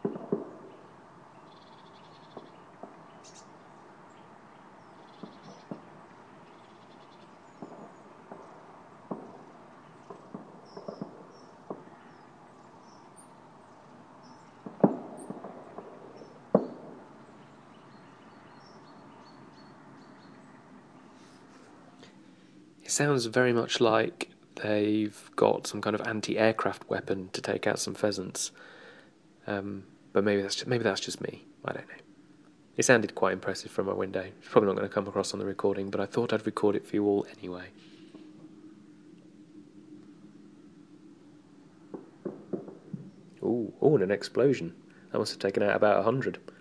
It sounds very much like they've got some kind of anti-aircraft weapon to take out some pheasants. But maybe that's just me. I don't know. It sounded quite impressive from my window. It's probably not going to come across on the recording, but I thought I'd record it for you all anyway. Ooh, and an explosion. That must have taken out about 100.